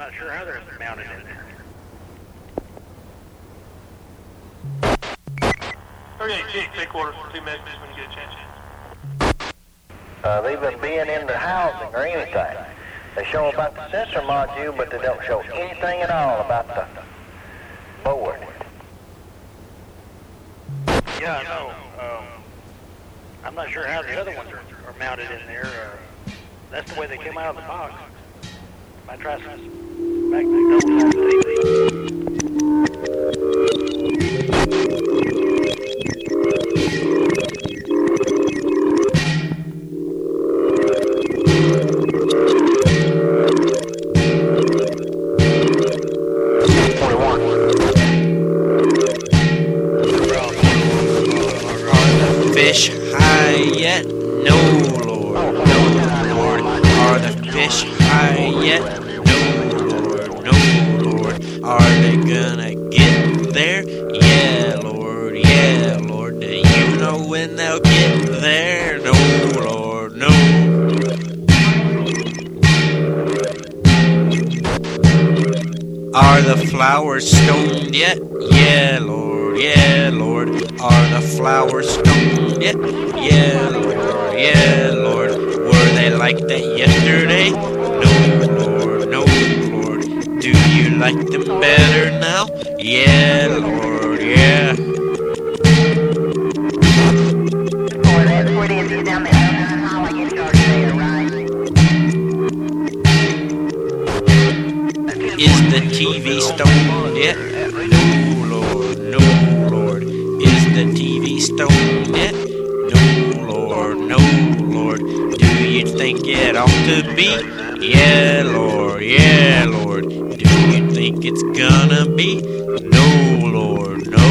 not sure how they're mounted in there. 38 Chief, take orders for 2 messages when you get a chance. They've been being in the housing or anything. They show about the sensor module, but they don't show anything at all about the board. Yeah, I know. I'm not sure how the other ones are mounted in there. That's the way they came out of the box. I tried some back double Fish high yet? No, Lord, no, Lord. Are the fish high yet? No, Lord, no, Lord. Are they gonna get there? Yeah, Lord, yeah, Lord. Do you know when they'll get there? No, Lord, no. Are the flowers stoned yet? Yeah, Lord, yeah, Lord. Are the flowers stoned yet? Yeah, Lord, yeah, Lord. Were they like that yesterday? No, Lord, no, Lord. Do you like them better now? Yeah, Lord, yeah. Is the TV stoned yet? No, Lord, no, Lord. Is the TV stoned yet? No, Lord, no, Lord. Do you think it ought to be? Yeah, Lord, yeah, Lord. Do you think it's gonna be? No, Lord, no.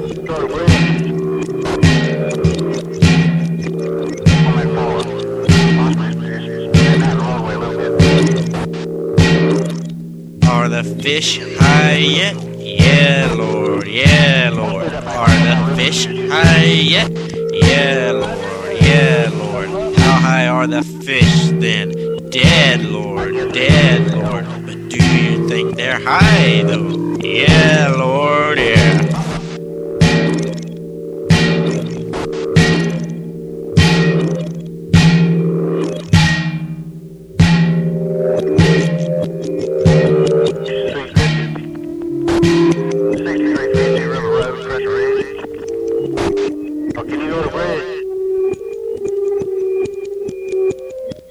Are the fish high yet? Yeah, Lord, yeah, Lord. Are the fish high yet? Yeah, Lord, yeah, Lord. How high are the fish then? Dead, Lord, Lord. But do you think they're high though? Yeah, Lord.